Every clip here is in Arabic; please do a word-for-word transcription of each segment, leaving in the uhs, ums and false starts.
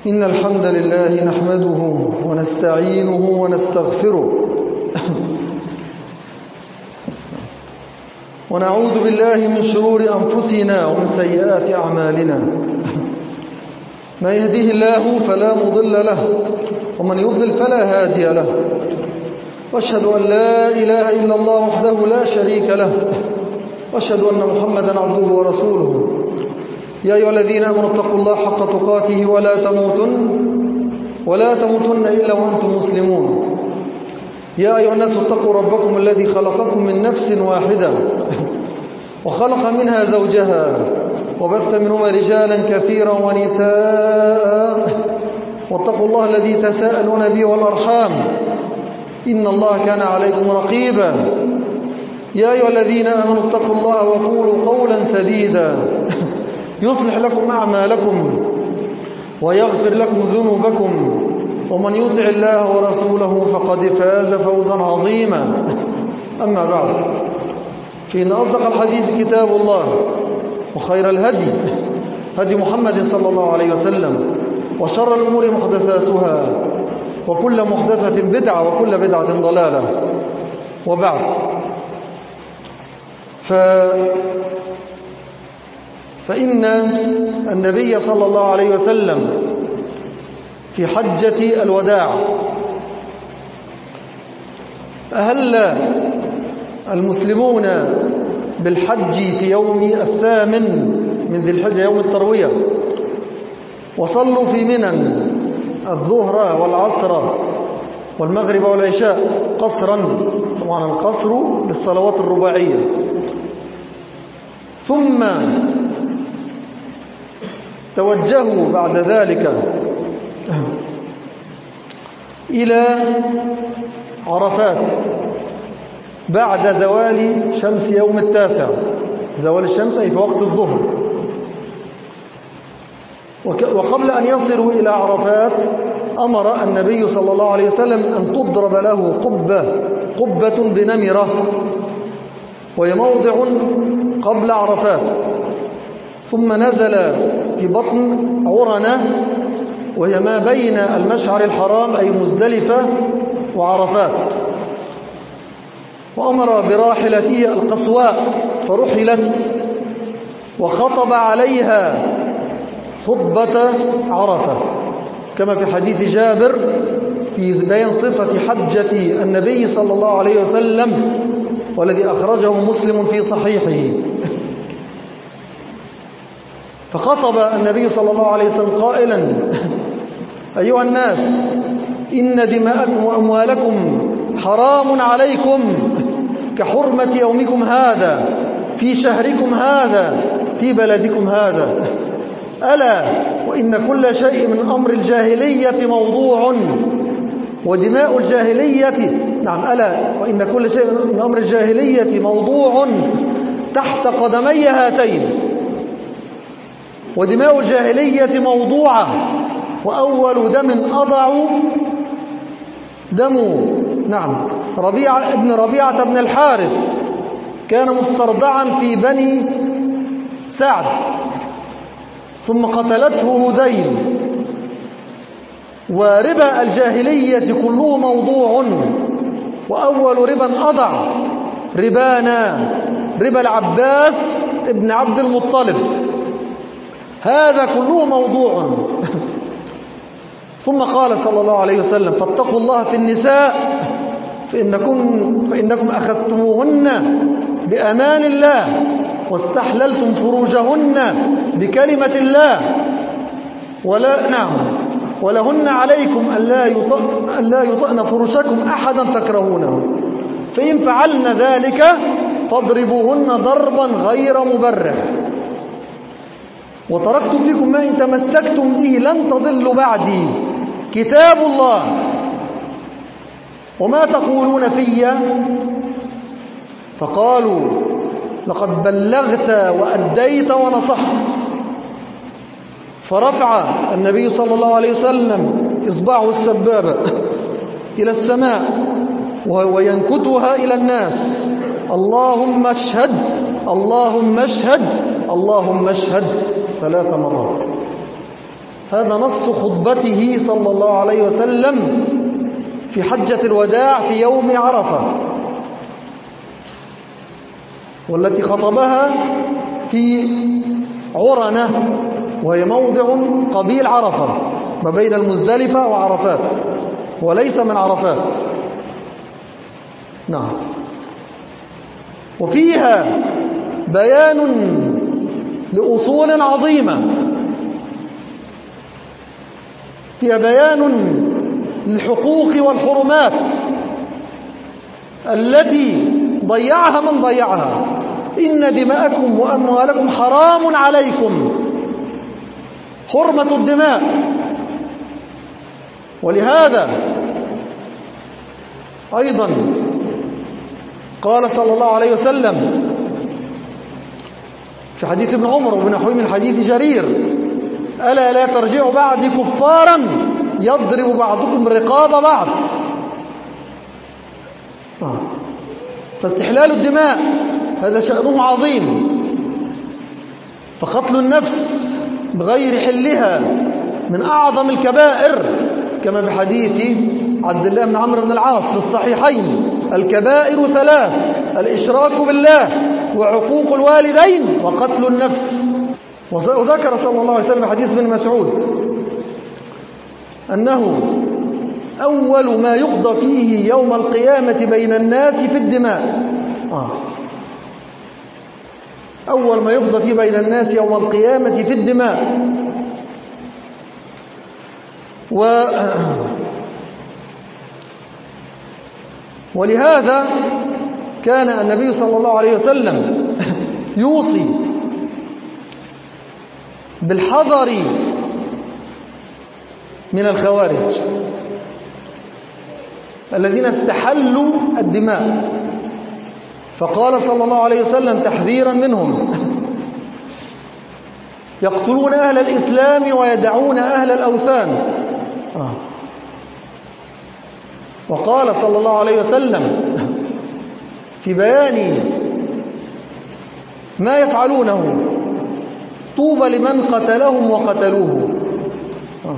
إن الحمد لله نحمده ونستعينه ونستغفره ونعوذ بالله من شرور أنفسنا ومن سيئات أعمالنا. من يهديه الله فلا مضل له ومن يضلل فلا هادي له، وأشهد أن لا إله إلا الله وحده لا شريك له، وأشهد أن محمدا عبده ورسوله. يا أيها الذين آمنوا اتقوا الله حق تقاته ولا تموتن ولا تموتن إلا وأنتم مسلمون. يا أيها الناس اتقوا ربكم الذي خلقكم من نفس واحدة وخلق منها زوجها وبث منهما رجالا كثيرا ونساء، واتقوا الله الذي تساءلون به والأرحام إن الله كان عليكم رقيبا. يا أيها الذين آمنوا اتقوا الله وقولوا قولا سديدا يصلح لكم أعمالكم ويغفر لكم ذنوبكم، ومن يطع الله ورسوله فقد فاز فوزا عظيما. أما بعد، فإن أصدق الحديث كتاب الله، وخير الهدي هدي محمد صلى الله عليه وسلم، وشر الأمور محدثاتها، وكل محدثة بدعة، وكل بدعة ضلالة. وبعد، ف فإن النبي صلى الله عليه وسلم في حجة الوداع أهل المسلمون بالحج في يوم الثامن من ذي الحجة، يوم التروية، وصلوا في منى الظهر والعصر والمغرب والعشاء قصرا، طبعا القصر للصلوات الرباعية. ثم توجهوا بعد ذلك إلى عرفات بعد زوال شمس يوم التاسع، زوال الشمس أي في وقت الظهر. وقبل أن يصلوا إلى عرفات أمر النبي صلى الله عليه وسلم أن تضرب له قبة قبة بنمرة، وهي موضع قبل عرفات. ثم نزل في بطن عرنة، وهي ما بين المشعر الحرام أي مزدلفة وعرفات. وأمر براحلته القصواء فرحلت، وخطب عليها خطبة عرفة، كما في حديث جابر في بيان صفة حجة النبي صلى الله عليه وسلم، والذي أخرجه مسلم في صحيحه. فخطب النبي صلى الله عليه وسلم قائلا: أيها الناس، إن دماءكم وأموالكم حرام عليكم كحرمة يومكم هذا في شهركم هذا في بلدكم هذا. ألا وإن كل شيء من أمر الجاهلية موضوع، ودماء الجاهلية نعم ألا وإن كل شيء من أمر الجاهلية موضوع تحت قدمي هاتين، ودماء الجاهلية موضوعة، وأول دم أضع دم نعم ربيعة ابن ربيعة بن الحارث، كان مسترضعا في بني سعد، ثم قتلته هذيل. وربا الجاهلية كله موضوع، وأول ربا أضع ربانا ربا العباس ابن عبد المطلب، هذا كله موضوع. ثم قال صلى الله عليه وسلم: فاتقوا الله في النساء فإنكم, فإنكم أخذتموهن بأمان الله واستحللتم فروجهن بكلمة الله، ولا نعم ولهن عليكم ألا يطأن فرشكم أحدا تكرهونه، فإن فعلن ذلك فاضربوهن ضربا غير مبرح، وتركت فيكم ما إن تمسكتم به لن تضلوا بعدي، كتاب الله وما تقولون في. فقالوا: لقد بلغت وأديت ونصحت. فرفع النبي صلى الله عليه وسلم إصبعه السبابة إلى السماء وينكتها إلى الناس: اللهم اشهد اللهم اشهد اللهم اشهد ثلاث مرات. هذا نص خطبته صلى الله عليه وسلم في حجة الوداع في يوم عرفة، والتي خطبها في عرنة، وهي موضع قبيل عرفة ما بين المزدلفة وعرفات، وليس من عرفات. نعم. وفيها بيان لأصول عظيمة، فيها بيان للحقوق والحرمات التي ضيعها من ضيعها. إن دماءكم وأموالكم حرام عليكم، حرمة الدماء. ولهذا أيضا قال صلى الله عليه وسلم في حديث ابن عمر وبنحوه من حديث جرير: ألا لا ترجعوا بعدي كفارا يضرب بعضكم رقاب بعض. آه. فاستحلال الدماء هذا شأنه عظيم، فقتل النفس بغير حلها من أعظم الكبائر، كما بحديث عبد الله بن عمرو بن العاص في الصحيحين: الكبائر ثلاث: الإشراك بالله، وعقوق الوالدين، وقتل النفس. وذكر صلى الله عليه وسلم حديث ابن مسعود أنه أول ما يقضى فيه يوم القيامة بين الناس في الدماء. آه. أول ما يقضى فيه بين الناس يوم القيامة في الدماء. و ولهذا كان النبي صلى الله عليه وسلم يوصي بالحذر من الخوارج الذين استحلوا الدماء، فقال صلى الله عليه وسلم تحذيرا منهم: يقتلون أهل الإسلام ويدعون أهل الأوثان. آه. وقال صلى الله عليه وسلم في بيان ما يفعلونه: طوبى لمن قتلهم وقتلوه. آه.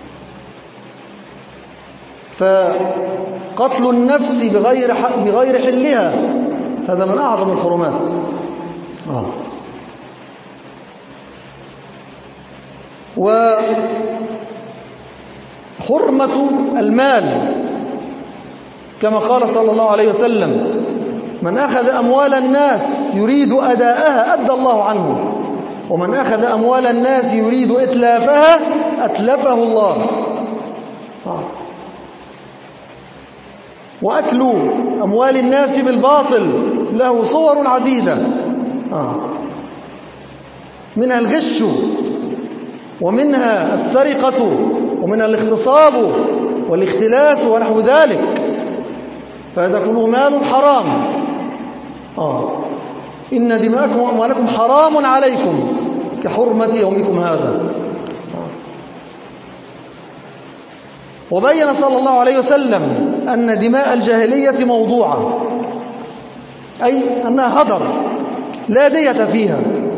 فقتل النفس بغير بغير حلها هذا من أعظم الحرمات. آه. وحرمة المال كما قال صلى الله عليه وسلم: من أخذ أموال الناس يريد أداءها أدى الله عنه، ومن أخذ أموال الناس يريد إتلافها أتلفه الله. آه. وأكل أموال الناس بالباطل له صور عديدة، آه. منها الغش، ومنها السرقة، ومنها الاغتصاب والاختلاس ونحو ذلك، فهذا كله مال حرام. آه. إن دماءكم وأموالكم حرام عليكم كحرمة يومكم هذا. آه. وبين صلى الله عليه وسلم أن دماء الجاهلية موضوعة، أي أنها هدر لا دية فيها،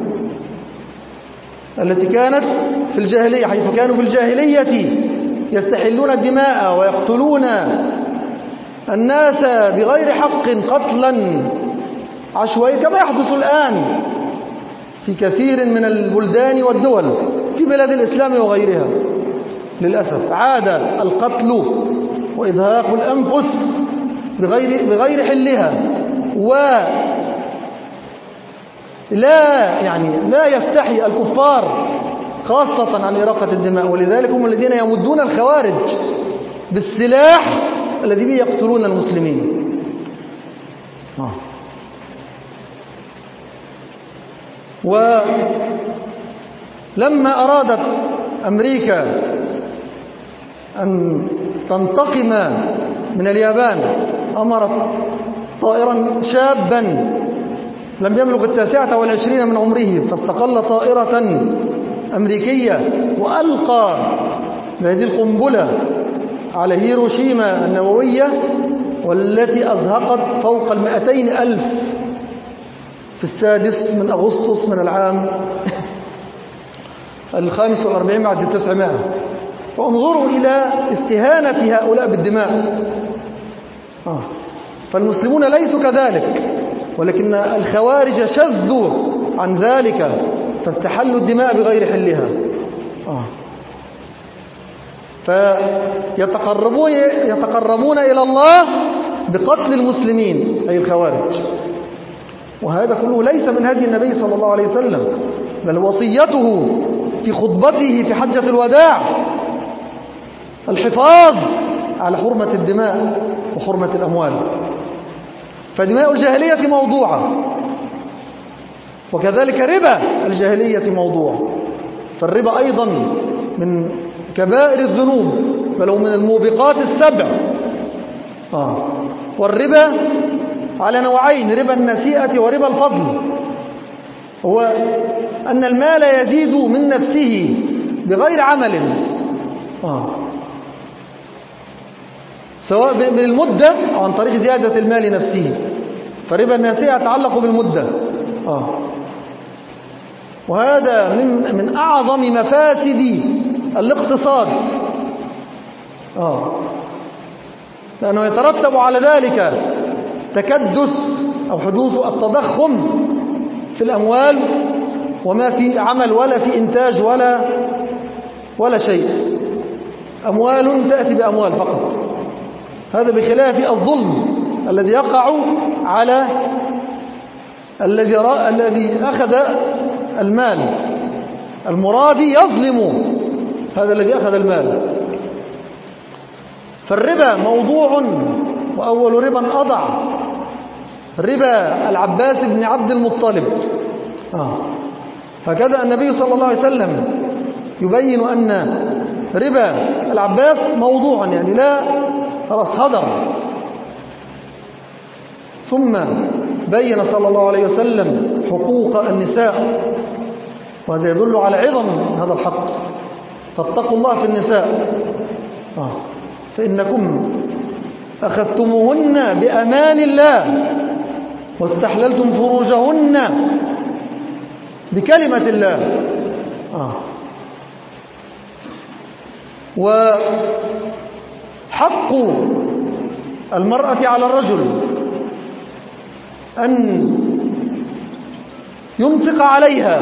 التي كانت في الجاهلية، حيث كانوا في الجاهلية يستحلون الدماء ويقتلون الناس بغير حق قتلا عشوائي، كما يحدث الآن في كثير من البلدان والدول في بلاد الإسلام وغيرها. للأسف عاد القتل وإذهاق الأنفس بغير, بغير حلها، ولا يعني لا يستحي الكفار خاصة عن إراقة الدماء، ولذلك هم الذين يمدون الخوارج بالسلاح الذي به يقتلون المسلمين. آه. ولما أرادت أمريكا أن تنتقم من اليابان أمرت طائرا شابا لم يبلغ التاسعة والعشرين من عمره، فاستقل طائرة أمريكية وألقى بهذه القنبلة على هيروشيما النووية، والتي أزهقت فوق المائتين ألف في السادس من أغسطس من العام الخامس والأربعين بعد التسعمائة. فانظروا إلى استهانة هؤلاء بالدماء. آه. فالمسلمون ليسوا كذلك، ولكن الخوارج شذوا عن ذلك فاستحلوا الدماء بغير حلها. آه. فيتقربون يتقربون إلى الله بقتل المسلمين أي الخوارج، وهذا كله ليس من هدي النبي صلى الله عليه وسلم، بل وصيته في خطبته في حجة الوداع الحفاظ على حرمة الدماء وحرمة الأموال. فدماء الجاهلية موضوعة، وكذلك ربا الجاهلية موضوع. فالربا أيضا من كبائر الذنوب، بل هو من الموبقات السبع. آه. والربا على نوعين، ربا النسيئة وربا الفضل. هو أن المال يزيد من نفسه بغير عمل، آه. سواء من المدة أو عن طريق زيادة المال نفسه. فربا النسيئة يتعلق بالمدة، آه. وهذا من من أعظم مفاسد الاقتصاد، آه. لأنه يترتب على ذلك تكدس أو حدوث التضخم في الأموال، وما في عمل ولا في إنتاج ولا ولا شيء. أموال تأتي بأموال فقط. هذا بخلاف الظلم الذي يقع على الذي الذي أخذ المال. المرابي يظلم هذا الذي أخذ المال. فالربا موضوع، وأول ربا أضع ربا العباس بن عبد المطلب. آه. هكذا النبي صلى الله عليه وسلم يبين أن ربا العباس موضوع، يعني لا خلاص هدر. ثم بين صلى الله عليه وسلم حقوق النساء، وهذا يدل على عظم هذا الحق. فاتقوا الله في النساء، آه. فإنكم أخذتموهن بأمان الله واستحللتم فروجهن بكلمة الله، آه. وحق المرأة على الرجل أن ينفق عليها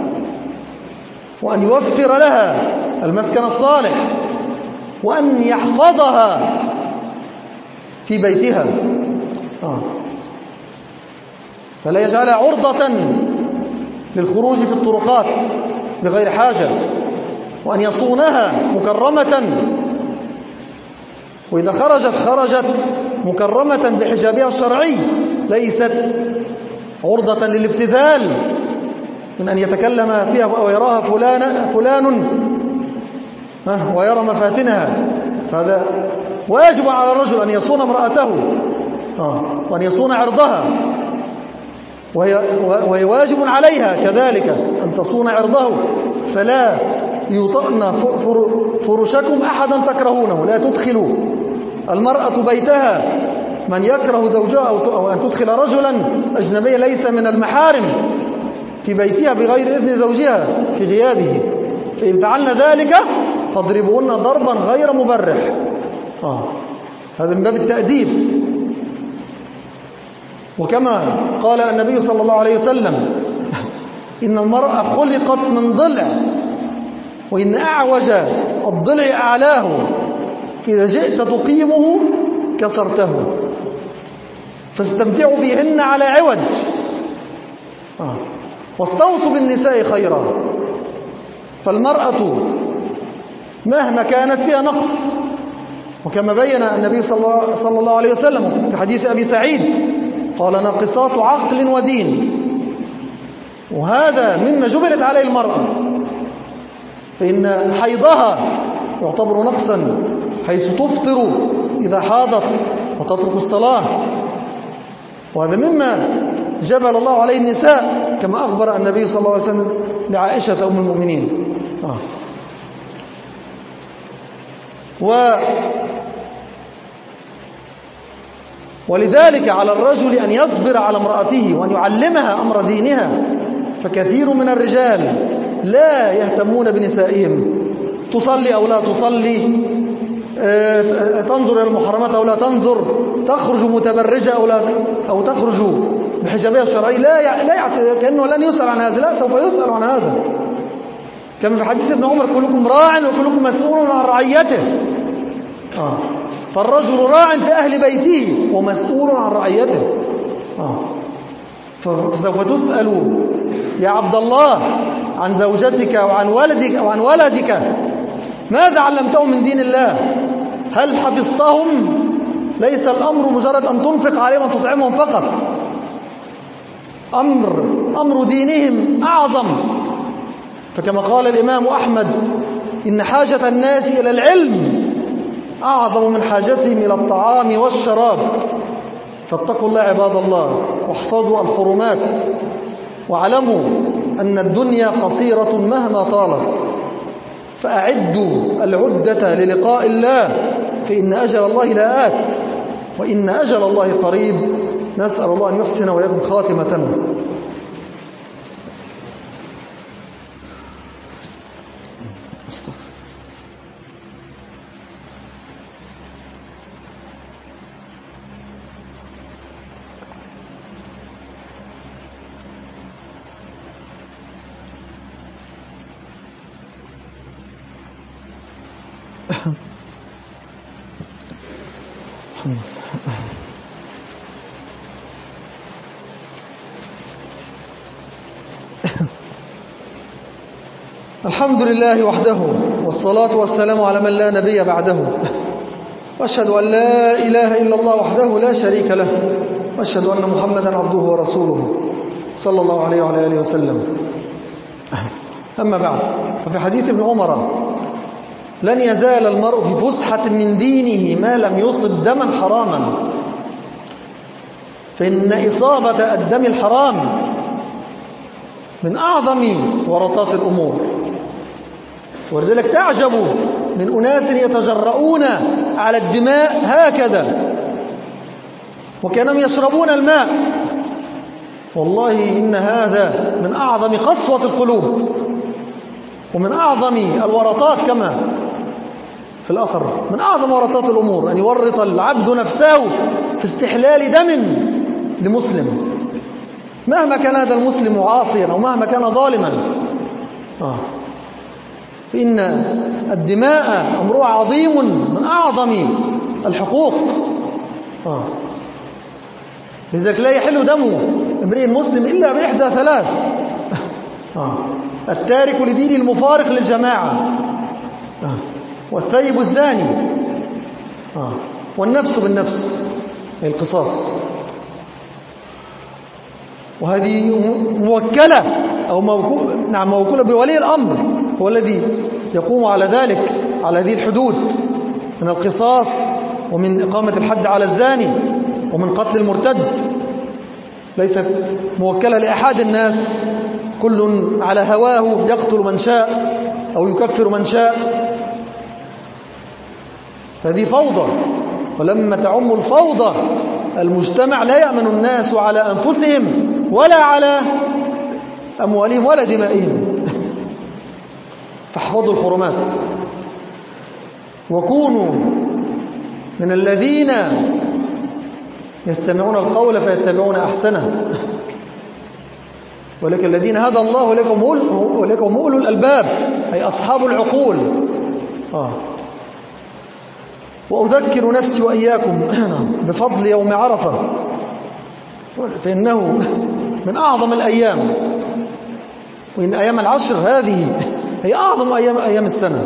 وأن يوفر لها المسكن الصالح وأن يحفظها في بيتها، آه. فلا يجعلها عرضة للخروج في الطرقات بغير حاجة، وأن يصونها مكرمة، وإذا خرجت خرجت مكرمة بحجابها الشرعي، ليست عرضة للابتذال من أن يتكلم فيها ويراها فلان, فلان ويرى مفاتنها. فهذا واجب على الرجل أن يصون امرأته، وأن يصون عرضها، وهي واجب عليها كذلك أن تصون عرضه. فلا يطأن فرشكم أحدا تكرهونه. لا تدخلوا المرأة بيتها من يكره زوجها، أو أن تدخل رجلا أجنبيا ليس من المحارم في بيتها بغير إذن زوجها في غيابه. فإن فعلنا ذلك فاضربوهن ضربا غير مبرح، آه. هذا من باب التأديب. وكما قال النبي صلى الله عليه وسلم إن المرأة خلقت من ضلع، وإن أعوج الضلع أعلاه، إذا جئت تقيمه كسرته، فاستمتعوا بهن على عوج، آه. واستوصوا بالنساء خيرا. فالمرأة مهما كانت فيها نقص، وكما بين النبي صلى الله عليه وسلم في حديث أبي سعيد قال ناقصات عقل ودين، وهذا مما جبلت عليه المرأة. فإن حيضها يعتبر نقصا، حيث تفطر إذا حاضت وتترك الصلاة، وهذا مما جبل الله عليه النساء، كما أخبر النبي صلى الله عليه وسلم لعائشة أم المؤمنين، آه. و ولذلك على الرجل أن يصبر على امرأته وأن يعلمها أمر دينها. فكثير من الرجال لا يهتمون بنسائهم، تصلي أو لا تصلي، تنظر إلى المحرمات أو لا تنظر، تخرج متبرجة أو لا أو تخرج بحجابها الشرعي، لا لا كأنه لن يسأل عن هذا، لا سوف يسأل عن هذا. كما في حديث ابن عمر: كلكم راع وكلكم مسؤول عن رعيته. آه. فالرجل راع في أهل بيته ومسؤول عن رعيته. آه. فسوف تسأل يا عبد الله عن زوجتك وعن ولدك وعن ولدك، ماذا علمتهم من دين الله؟ هل حفظتهم؟ ليس الأمر مجرد أن تنفق عليهم وتطعمهم فقط، أمر أمر دينهم أعظم. فكما قال الإمام أحمد: إن حاجة الناس إلى العلم أعظم من حاجتهم إلى الطعام والشراب. فاتقوا الله عباد الله، واحفظوا الحرمات، واعلموا أن الدنيا قصيرة مهما طالت، فأعدوا العدة للقاء الله، فإن أجل الله لآت، وإن أجل الله قريب. نسأل الله أن يحسن ويكون خاتمتنا. الحمد لله وحده، والصلاة والسلام على من لا نبي بعده، وأشهد أن لا إله إلا الله وحده لا شريك له، وأشهد أن محمدا عبده ورسوله صلى الله عليه وعلى آله وسلم. أما بعد، ففي حديث ابن عمر: لن يزال المرء في فسحة من دينه ما لم يصب دما حراما، فإن إصابة الدم الحرام من أعظم ورطات الأمور. ولذلك تعجب من أناس يتجرؤون على الدماء هكذا وكانهم يشربون الماء. والله إن هذا من أعظم قسوة القلوب ومن أعظم الورطات، كما في الأثر من أعظم ورطات الأمور أن يورط العبد نفسه في استحلال دم لمسلم، مهما كان هذا المسلم عاصيا أو مهما كان ظالما. آه. فإن الدماء أمر عظيم من أعظم الحقوق. آه. لذلك لا يحل دمه امرئ مسلم إلا بإحدى ثلاث: آه. التارك لدين المفارق للجماعة، آه. والثيب الزاني، آه. والنفس بالنفس، أي القصاص. وهذه موكلة أو موكولة، نعم موكولة بولي الأمر، هو الذي يقوم على ذلك، على هذه الحدود من القصاص ومن إقامة الحد على الزاني ومن قتل المرتد. ليست موكلة لأحد الناس، كل على هواه يقتل من شاء أو يكفر من شاء. فهذه فوضى، ولما تعم الفوضى المجتمع لا يأمن الناس على أنفسهم ولا على أموالهم ولا دمائهم. فاحفظوا الحرمات، وكونوا من الذين يستمعون القول فيتبعون أحسنه. ولكن الذين هدى الله ولكم أولو الألباب، أي أصحاب العقول. آه. وأذكر نفسي وإياكم بفضل يوم عرفة، فإنه من أعظم الأيام، وإن أيام العشر هذه هي أعظم أيام أيام السنة،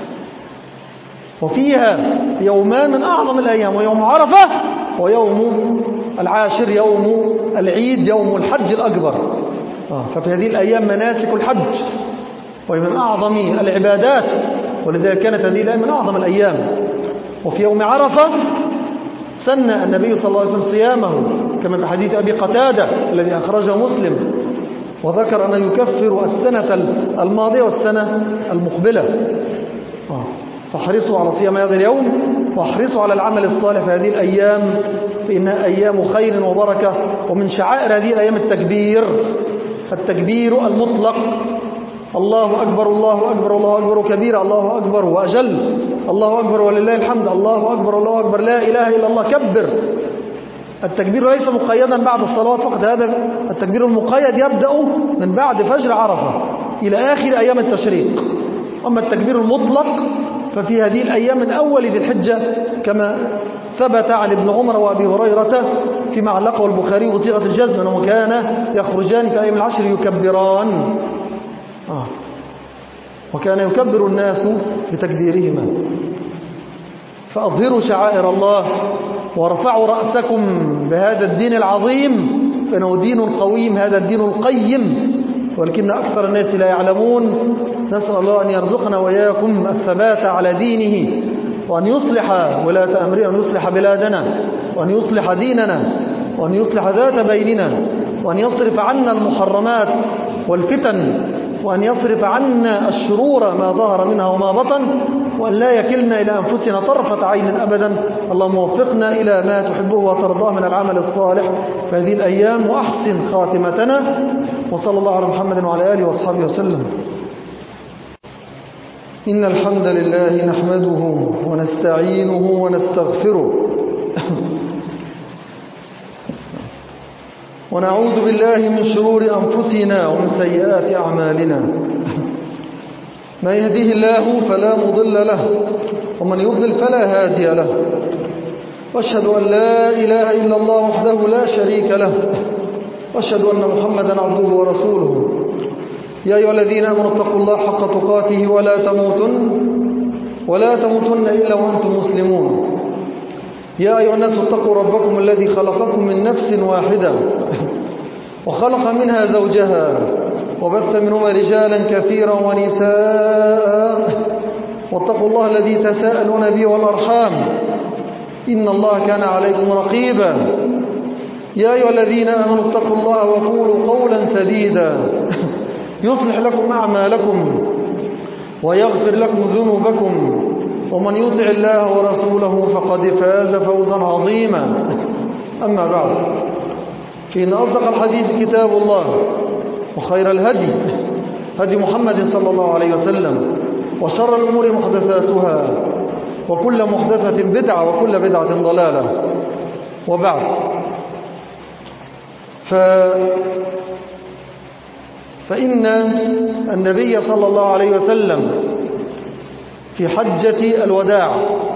وفيها يومان من أعظم الأيام: ويوم عرفة ويوم العاشر يوم العيد يوم الحج الأكبر. آه. ففي هذه الأيام مناسك الحج، وهي من أعظم العبادات، ولذلك كانت هذه الأيام من أعظم الأيام. وفي يوم عرفة سن النبي صلى الله عليه وسلم صيامه، كما في حديث أبي قتادة الذي أخرجه مسلم، وذكر أنه يكفر السنة الماضية والسنة المقبلة. آه. فاحرصوا على صيام هذا اليوم، واحرصوا على العمل الصالح في هذه الأيام، فإنها أيام خير وبركة. ومن شعائر هذه الأيام التكبير، التكبير المطلق، الله أكبر الله أكبر الله أكبر كبيرا الله أكبر وأجل الله أكبر ولله الحمد الله أكبر الله أكبر لا إله إلا الله كبر. التكبير ليس مقيدا بعد الصلوات فقط، هذا التكبير المقيد يبدأ من بعد فجر عرفة إلى آخر أيام التشريق. أما التكبير المطلق ففي هذه الأيام من أول ذي الحجة كما ثبت عن ابن عمر وأبي هريرة فيما علقه البخاري بصيغة الجزم أنه كان يخرجان في أيام العشر يكبران آه. وكان يكبر الناس بتكبيرهما. فأظهروا شعائر الله وارفعوا رأسكم بهذا الدين العظيم فإنه دين قويم، هذا الدين القيم ولكن أكثر الناس لا يعلمون. نسأل الله أن يرزقنا وإياكم الثبات على دينه وأن يصلح ولاة أمرنا وأن يصلح بلادنا وأن يصلح ديننا وأن يصلح ذات بيننا وأن يصرف عنا المحرمات والفتن وأن يصرف عنا الشرور ما ظهر منها وما بطن وأن لا يكلنا إلى أنفسنا طرفة عين أبدا. اللهم وفقنا إلى ما تحبه وترضاه من العمل الصالح في هذه الأيام وأحسن خاتمتنا. وصلى الله على محمد وعلى آله وأصحابه وسلم. إن الحمد لله نحمده ونستعينه ونستغفره ونعوذ بالله من شرور أنفسنا ومن سيئات أعمالنا. من يهديه الله فلا مضل له ومن يضلل فلا هادي له. وأشهد أن لا إله إلا الله وحده لا شريك له وأشهد أن محمدا عبده ورسوله. يا أيها الذين آمنوا اتقوا الله حق تقاته ولا تموتن ولا تموتن إلا وأنتم مسلمون. يا أيها الناس اتقوا ربكم الذي خلقكم من نفس واحدة وخلق منها زوجها وبث منهما رجالا كثيرا ونساء واتقوا الله الذي تساءلون به والأرحام إن الله كان عليكم رقيبا. يا أيها الذين آمنوا اتقوا الله وقولوا قولا سديدا يصلح لكم أعمالكم ويغفر لكم ذنوبكم ومن يطع الله ورسوله فقد فاز فوزا عظيما. أما بعد فإن أصدق الحديث كتاب الله وخير الهدي هدي محمد صلى الله عليه وسلم وشر الأمور محدثاتها وكل محدثة بدعة وكل بدعة ضلالة. وبعد ف فإن النبي صلى الله عليه وسلم في حجة الوداع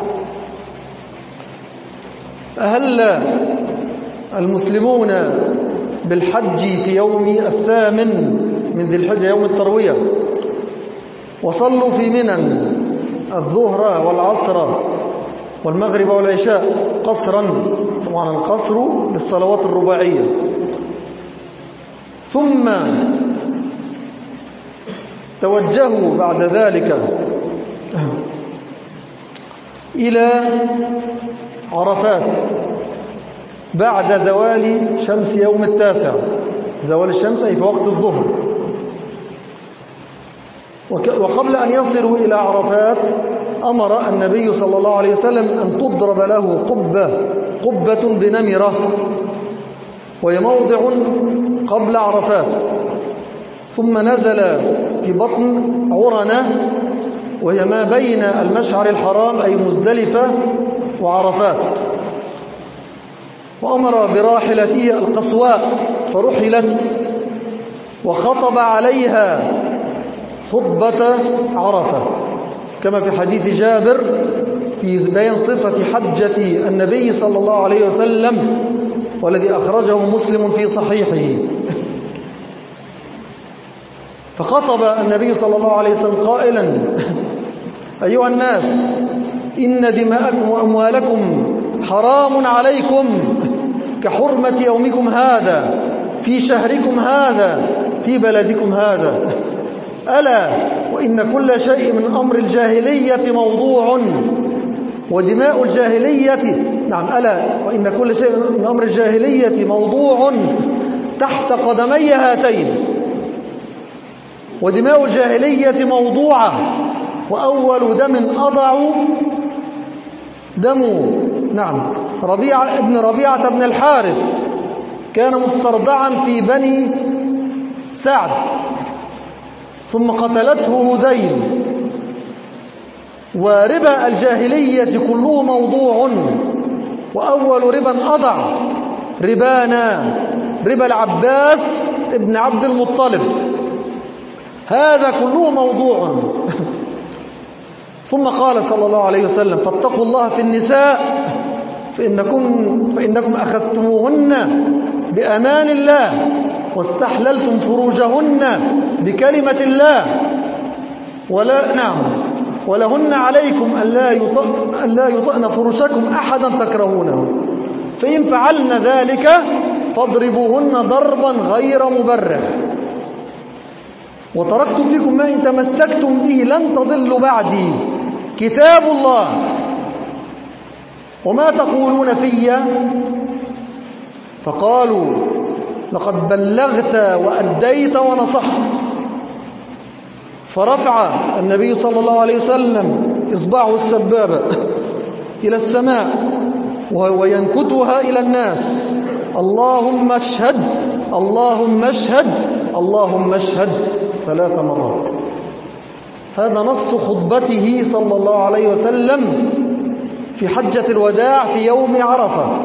أهل المسلمون بالحج في يوم الثامن من ذي الحجة يوم التروية وصلوا في منى الظهر والعصر والمغرب والعشاء قصرا، طبعا القصر للصلوات الرباعية. ثم توجهوا بعد ذلك إلى عرفات بعد زوال شمس يوم التاسع، زوال الشمس أي في وقت الظهر. وقبل أن يصلوا إلى عرفات أمر النبي صلى الله عليه وسلم أن تضرب له قبة قبة بنمرة وهي موضع قبل عرفات، ثم نزل في بطن عرنة وهي ما بين المشعر الحرام أي مزدلفة وعرفات، وأمر براحلته القصواء فرحلت وخطب عليها خطبة عرفة كما في حديث جابر في بيان صفة حجة النبي صلى الله عليه وسلم والذي أخرجه مسلم في صحيحه. فخطب النبي صلى الله عليه وسلم قائلا: أيها الناس، إن دماءكم وأموالكم حرام عليكم كحرمة يومكم هذا في شهركم هذا في بلدكم هذا. ألا وإن كل شيء من أمر الجاهلية موضوع ودماء الجاهلية نعم ألا وإن كل شيء من أمر الجاهلية موضوع تحت قدمي هاتين، ودماء الجاهلية موضوعة، وأول دم أضع دم نعم ربيعة ابن ربيعة بن الحارث، كان مسترضعا في بني سعد، ثم قتلته هذيل. وربا الجاهلية كله موضوع، وأول ربا أضع ربانا ربا العباس ابن عبد المطلب، هذا كله موضوع. ثم قال صلى الله عليه وسلم: فاتقوا الله في النساء فإنكم, فإنكم أخذتموهن بأمان الله واستحللتم فروجهن بكلمة الله، ولا نعم ولهن عليكم ألا يطأن فرشكم أحدا تكرهونه، فإن فعلن ذلك فاضربوهن ضربا غير مبرح، وتركت فيكم ما إن تمسكتم به لن تضلوا بعدي، كتاب الله وما تقولون في. فقالوا: لقد بلغت وأديت ونصحت. فرفع النبي صلى الله عليه وسلم إصبعه السبابة إلى السماء وينكتها إلى الناس: اللهم اشهد اللهم اشهد اللهم اشهد ثلاث مرات. هذا نص خطبته صلى الله عليه وسلم في حجة الوداع في يوم عرفة،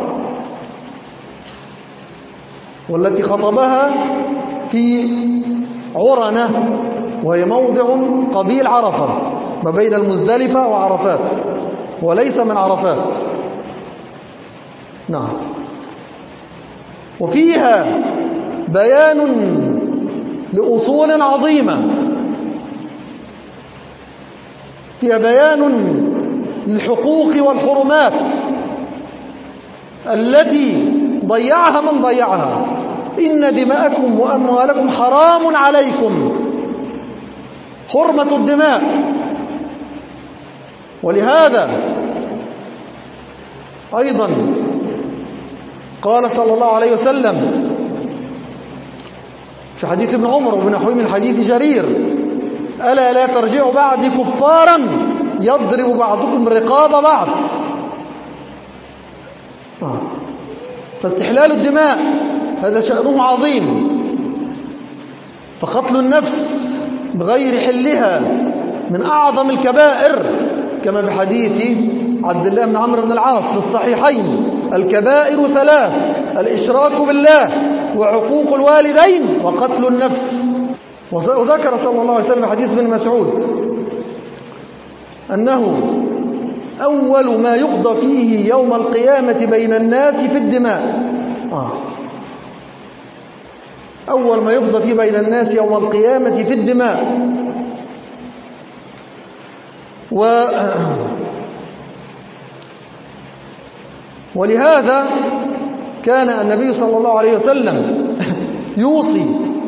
والتي خطبها في عرنة، وهي موضع قبيل عرفة ما بين المزدلفة وعرفات، وليس من عرفات. نعم. وفيها بيان لأصول عظيمة، فيها بيان للحقوق والحرمات التي ضيعها من ضيعها. إن دماءكم وأموالكم حرام عليكم، حرمة الدماء. ولهذا أيضا قال صلى الله عليه وسلم في حديث ابن عمر وبنحوه من حديث جرير: ألا لا ترجعوا بعدي كفارا يضرب بعضكم رقاب بعض. فاستحلال الدماء هذا شأنه عظيم، فقتل النفس بغير حلها من أعظم الكبائر، كما بحديث عبد الله بن عمرو بن العاص في الصحيحين: الكبائر ثلاث: الإشراك بالله وعقوق الوالدين وقتل النفس. وذكر صلى الله عليه وسلم حديث ابن مسعود أنه أول ما يقضى فيه يوم القيامة بين الناس في الدماء. أول ما يقضى فيه بين الناس يوم القيامة في الدماء. و ولهذا كان النبي صلى الله عليه وسلم يوصي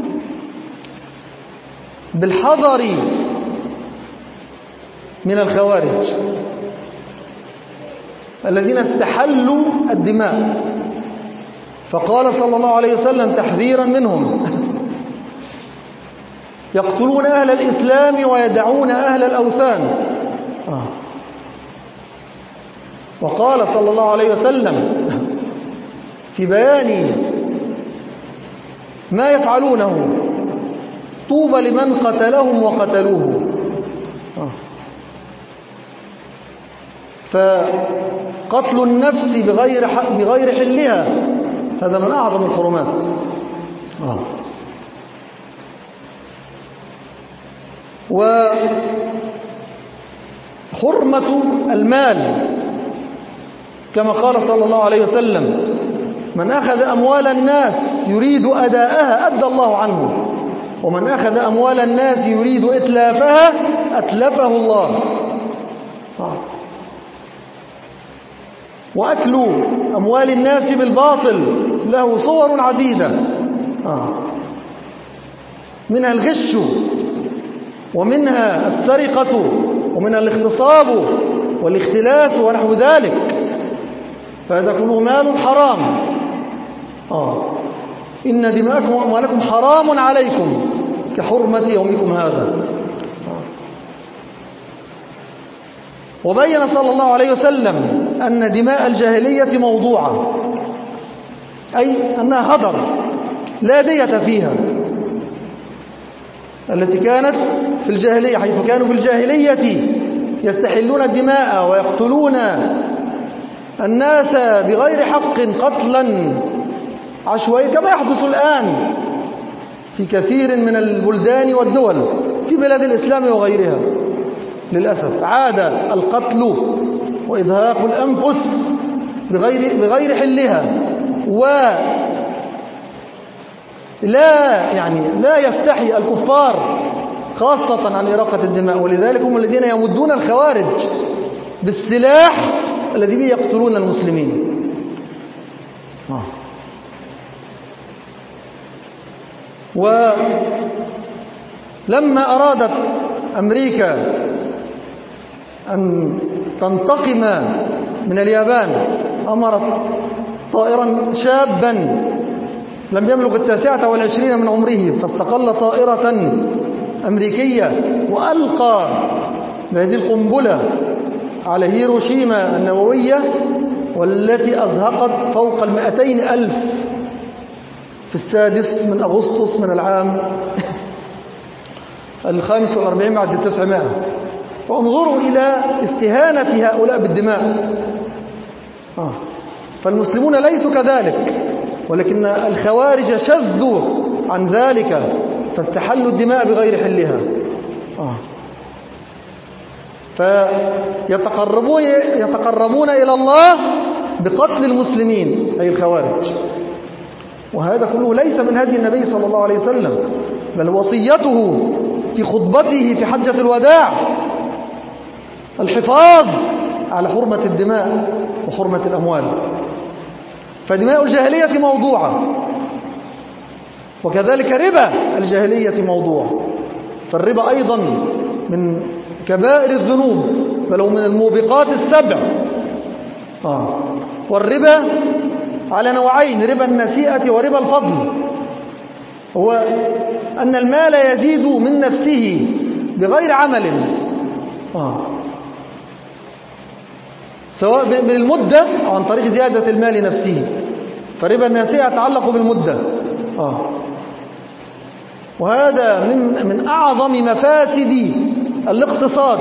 بالحذر من الخوارج الذين استحلوا الدماء، فقال صلى الله عليه وسلم تحذيرا منهم: يقتلون أهل الإسلام ويدعون أهل الأوثان. آه. وقال صلى الله عليه وسلم في بيان ما يفعلونه: طوبى لمن قتلهم وقتلوه. آه. فقتل النفس بغير بغير حلها هذا من أعظم الحرمات. آه. وحرمة المال كما قال صلى الله عليه وسلم: من أخذ أموال الناس يريد أداءها أدى الله عنه، ومن أخذ أموال الناس يريد إتلافها أتلفه الله. آه. وأكل أموال الناس بالباطل له صور عديدة، آه. منها الغش، ومنها السرقة، ومنها الاغتصاب والاختلاس ونحو ذلك، فهذا كله مال حرام. آه. إن دماءكم وأموالكم حرام عليكم كحرمة يومكم هذا. وبين صلى الله عليه وسلم أن دماء الجاهلية موضوعة، أي أنها هدر لا دية فيها، التي كانت في الجاهلية، حيث كانوا في الجاهلية يستحلون الدماء ويقتلون الناس بغير حق قتلا عشوائيا كما يحدث الآن في كثير من البلدان والدول في بلاد الإسلام وغيرها. للأسف عاد القتل وإذهاق الأنفس بغير, بغير حلها، ولا يعني لا يستحي الكفار خاصة عن إراقة الدماء، ولذلك هم الذين يمدون الخوارج بالسلاح الذي به يقتلون المسلمين. ولما أرادت أمريكا أن تنتقم من اليابان أمرت طائرا شابا لم يبلغ التاسعة والعشرين من عمره، فاستقل طائرة أمريكية وألقى بهذه القنبلة على هيروشيما النووية، والتي أزهقت فوق المائتين ألف في السادس من أغسطس من العام الخامس والأربعين بعد التسعمائة. فانظروا إلى استهانة هؤلاء بالدماء. آه. فالمسلمون ليسوا كذلك، ولكن الخوارج شذوا عن ذلك فاستحلوا الدماء بغير حلها. آه. فيتقربون يتقربون إلى الله بقتل المسلمين أي الخوارج، وهذا كله ليس من هدي النبي صلى الله عليه وسلم، بل وصيته في خطبته في حجة الوداع الحفاظ على حرمة الدماء وحرمة الأموال. فدماء الجاهلية موضوعة، وكذلك ربا الجاهلية موضوع. فالربا أيضا من كبائر الذنوب، بل هو من الموبقات السبع. آه. والربا على نوعين، ربا النسيئة وربا الفضل. هو أن المال يزيد من نفسه بغير عمل، آه. سواء بالمدة أو عن طريق زيادة المال نفسه. فربا النسيئة يتعلق بالمدة، آه. وهذا من من أعظم مفاسد الاقتصاد،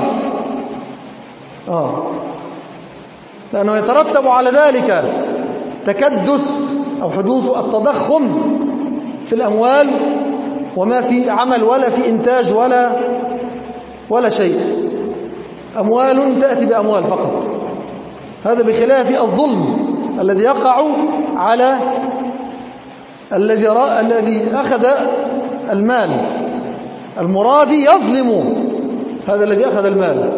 آه. لأنه يترتب على ذلك تكدس أو حدوث التضخم في الأموال، وما في عمل ولا في إنتاج ولا ولا شيء. أموال تأتي بأموال فقط. هذا بخلاف الظلم الذي يقع على الذي الذي أخذ المال المرابي، يظلم هذا الذي أخذ المال.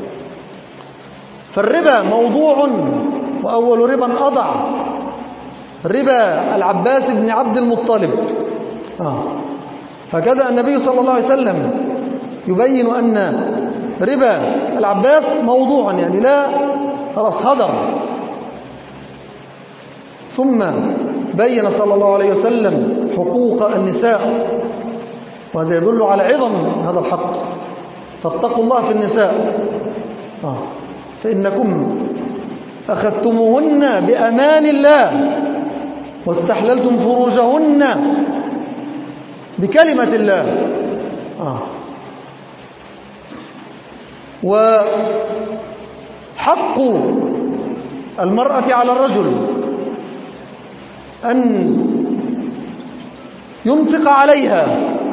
فالربا موضوع، وأول ربا أضع ربا العباس بن عبد المطلب. آه. هكذا النبي صلى الله عليه وسلم يبين أن ربا العباس موضوع، يعني لا خلاص هدر. ثم بين صلى الله عليه وسلم حقوق النساء، وهذا يدل على عظم هذا الحق. فاتقوا الله في النساء، آه. فإنكم أخذتموهن بأمان الله واستحللتم فروجهن بكلمة الله، آه. وحق المرأة على الرجل أن ينفق عليها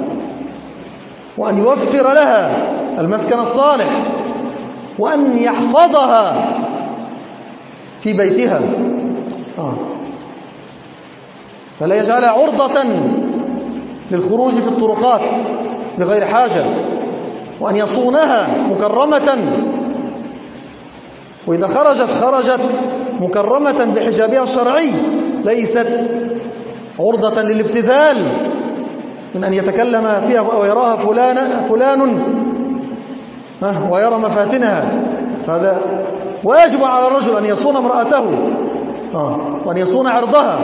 وأن يوفر لها المسكن الصالح وأن يحفظها في بيتها، آه. فلا يجعلها عرضة للخروج في الطرقات بغير حاجة، وأن يصونها مكرمة، وإذا خرجت خرجت مكرمة بحجابها الشرعي، ليست عرضة للابتذال من أن يتكلم فيها ويراها فلان, فلان ويرى مفاتنها. فهذا واجب على الرجل أن يصون امرأته وأن يصون عرضها،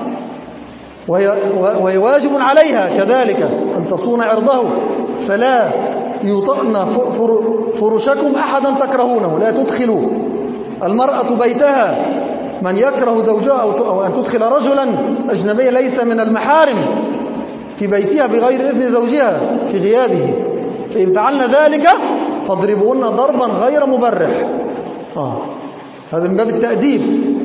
وهي واجب عليها كذلك أن تصون عرضه. فلا يطأن فرشكم أحدا تكرهونه، لا تدخلوا المرأة بيتها من يكره زوجها، أو أن تدخل رجلا أجنبيا ليس من المحارم في بيتها بغير إذن زوجها في غيابه، فإن فعلن ذلك فاضربوهن ضربا غير مبرح. آه. هذا من باب التأديب.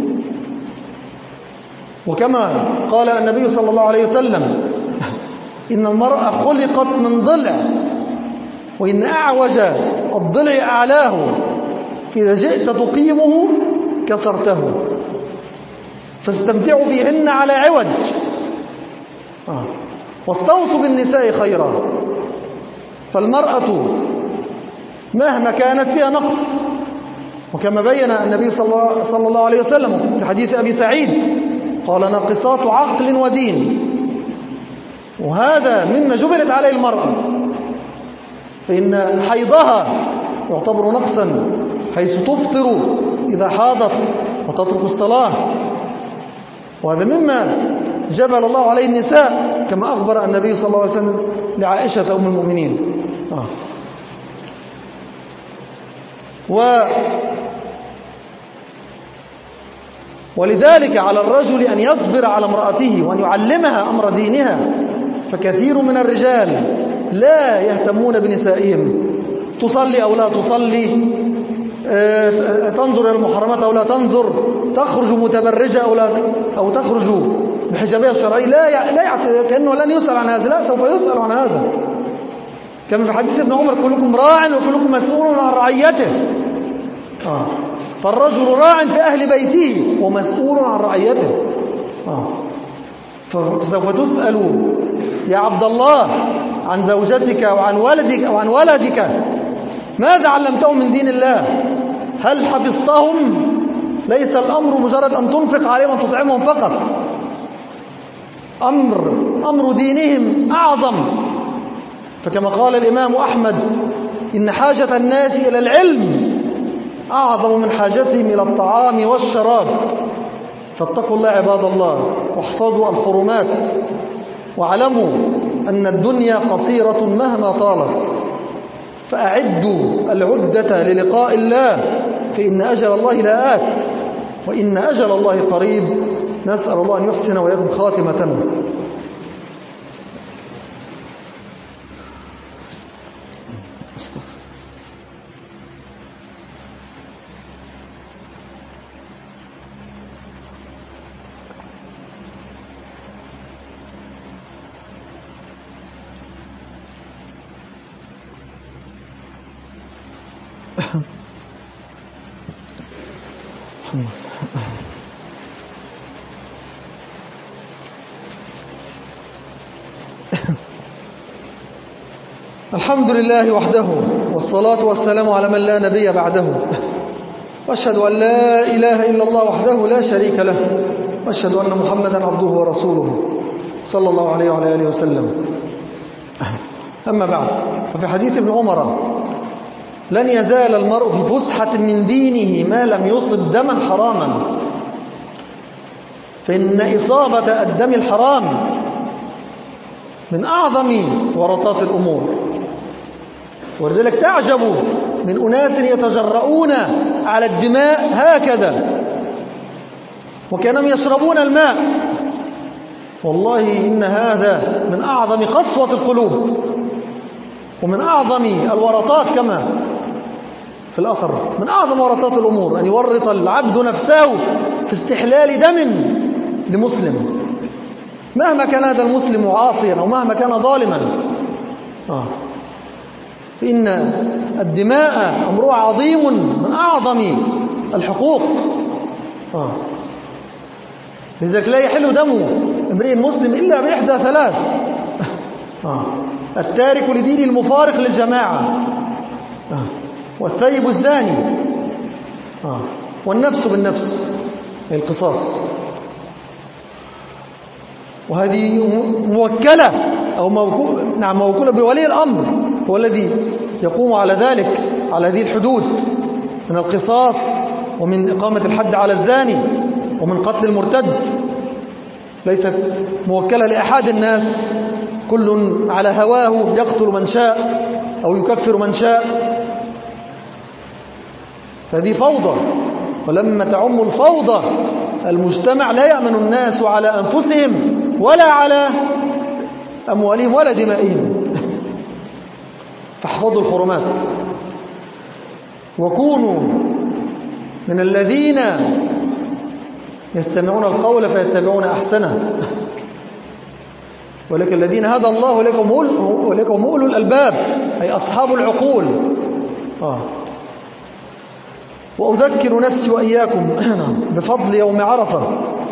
وكما قال النبي صلى الله عليه وسلم إن المرأة خلقت من ضلع، وإن أعوج الضلع أعلاه، إذا جئت تقيمه كسرته، فاستمتعوا بهن على عوج. آه. واستوصوا بالنساء خيرا، فالمرأة مهما كانت فيها نقص، وكما بين النبي صلى الله عليه وسلم في حديث أبي سعيد قال ناقصات عقل ودين، وهذا مما جبلت عليه المرأة، فإن حيضها يعتبر نقصا، حيث تفطر إذا حاضت وتترك الصلاة، وهذا مما جبل الله عليه النساء، كما أخبر النبي صلى الله عليه وسلم لعائشة أم المؤمنين. آه. و ولذلك على الرجل أن يصبر على امرأته وأن يعلمها أمر دينها، فكثير من الرجال لا يهتمون بنسائهم، تصلي أو لا تصلي، تنظر إلى المحرمات أو لا تنظر، تخرج متبرجة أو لا، أو تخرج بحجابها الشرعي، لا لا كأنه لن يسأل عن هذا، لا سوف يسأل عن هذا، كما في حديث ابن عمر كلكم راع وكلكم مسؤول عن رعيته. آه. فالرجل راع في أهل بيته ومسؤول عن رعيته. آه. فسوف تسأل يا عبد الله عن زوجتك وعن ولدك أو عن ولدك، ماذا علمتهم من دين الله؟ هل حفظتهم؟ ليس الأمر مجرد أن تنفق عليهم وتطعمهم فقط، أمر أمر دينهم أعظم. فكما قال الإمام أحمد إن حاجة الناس إلى العلم أعظم من حاجتهم إلى الطعام والشراب. فاتقوا الله عباد الله، واحفظوا الحرمات، واعلموا أن الدنيا قصيرة مهما طالت، فأعدوا العدة للقاء الله، فإن أجل الله لآت، وإن أجل الله قريب. نسأل الله أن يحسن ويكون خاتمتنا. الحمد لله وحده، والصلاة والسلام على من لا نبي بعده، وأشهد أن لا إله إلا الله وحده لا شريك له، وأشهد أن محمدا عبده ورسوله صلى الله عليه وعلى آله وسلم. أما بعد، ففي حديث ابن عمر لن يزال المرء في فسحة من دينه ما لم يصب دما حراما، فإن إصابة الدم الحرام من أعظم ورطات الأمور. ولذلك تعجب من أناس يتجرؤون على الدماء هكذا وكانهم يشربون الماء. والله إن هذا من أعظم قسوة القلوب ومن أعظم الورطات، كما في الأثر من أعظم ورطات الأمور أن يورط العبد نفسه في استحلال دم لمسلم، مهما كان هذا المسلم عاصيا أو مهما كان ظالما. آه. فإن الدماء أمرها عظيم من أعظم الحقوق. آه. لذلك لا يحل دم امرئ مسلم إلا بإحدى ثلاث: آه. التارك لدين المفارق للجماعة، آه. والثيب الزاني، آه. والنفس بالنفس، القصاص. وهذه موكلة أو موكولة، نعم موكولة بولي الأمر، هو الذي يقوم على ذلك، على هذه الحدود من القصاص ومن إقامة الحد على الزاني ومن قتل المرتد. ليست موكلة لأحد الناس، كل على هواه يقتل من شاء أو يكفر من شاء. فهذه فوضى، ولما تعم الفوضى المجتمع لا يأمن الناس على أنفسهم ولا على أموالهم ولا دمائهم. فاحفظوا الحرمات وكونوا من الذين يستمعون القول فيتبعون أحسنه. ولكن الذين هدى الله ولكم أولو الألباب أي أصحاب العقول. آه. وأذكر نفسي وإياكم بفضل يوم عرفة،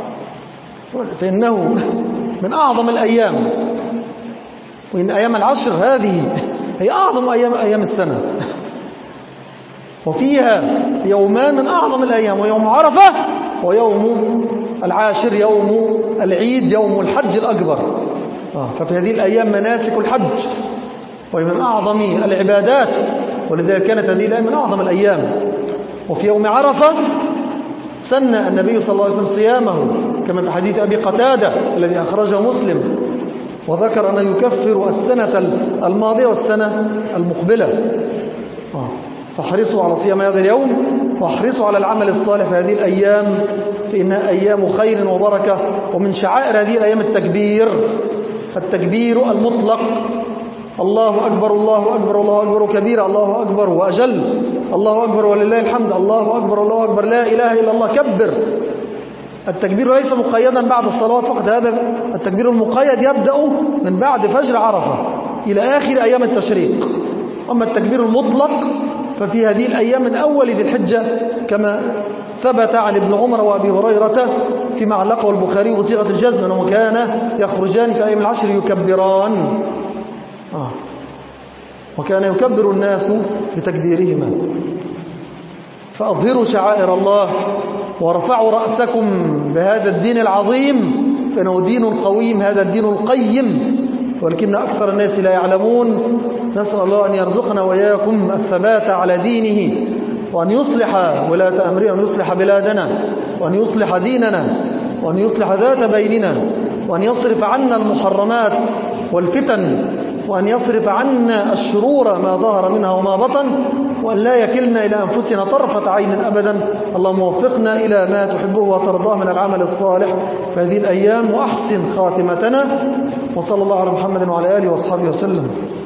فإنه من أعظم الأيام، وإن أيام العشر هذه هي أعظم أيام, أيام السنة، وفيها يومان من أعظم الأيام، ويوم عرفة ويوم العاشر يوم العيد يوم الحج الأكبر. آه. ففي هذه الأيام مناسك الحج وهي من أعظم العبادات، ولذلك كانت هذه الأيام من أعظم الأيام. وفي يوم عرفة سن النبي صلى الله عليه وسلم صيامه كما في حديث أبي قتادة الذي أخرجه مسلم، وذكر أنه يكفر السنة الماضية والسنة المقبلة. آه. فاحرصوا على صيام هذا اليوم، واحرصوا على العمل الصالح في هذه الأيام، فإنها أيام خير وبركة. ومن شعائر هذه الأيام التكبير، التكبير المطلق، الله أكبر الله أكبر الله أكبر كبير، الله أكبر وأجل، الله أكبر ولله الحمد، الله أكبر الله أكبر لا إله إلا الله. كبر. التكبير ليس مقيدا بعد الصلوات فقط، هذا التكبير المقيد يبدأ من بعد فجر عرفة إلى آخر أيام التشريق. أما التكبير المطلق ففي هذه الأيام من أول ذي الحجة كما ثبت عن ابن عمر وأبي هريرة فيما علقه البخاري بصيغة الجزم أنه كان يخرجان في أيام العشر يكبران. آه. وكان يكبر الناس بتكبيرهما. فأظهروا شعائر الله وارفعوا رأسكم بهذا الدين العظيم، فإنه دين قويم، هذا الدين القيم، ولكن أكثر الناس لا يعلمون. نسأل الله أن يرزقنا وإياكم الثبات على دينه، وأن يصلح ولاة أمرنا، وأن يصلح بلادنا، وأن يصلح ديننا، وأن يصلح ذات بيننا، وأن يصرف عنا المحرمات والفتن، وأن يصرف عنا الشرور ما ظهر منها وما بطن، وأن لا يكلنا إلى أنفسنا طرفة عين أبدا. اللهم وفقنا إلى ما تحبه وترضاه من العمل الصالح في هذه الأيام، وأحسن خاتمتنا. وصلى الله على محمد وعلى آله وأصحابه وسلم.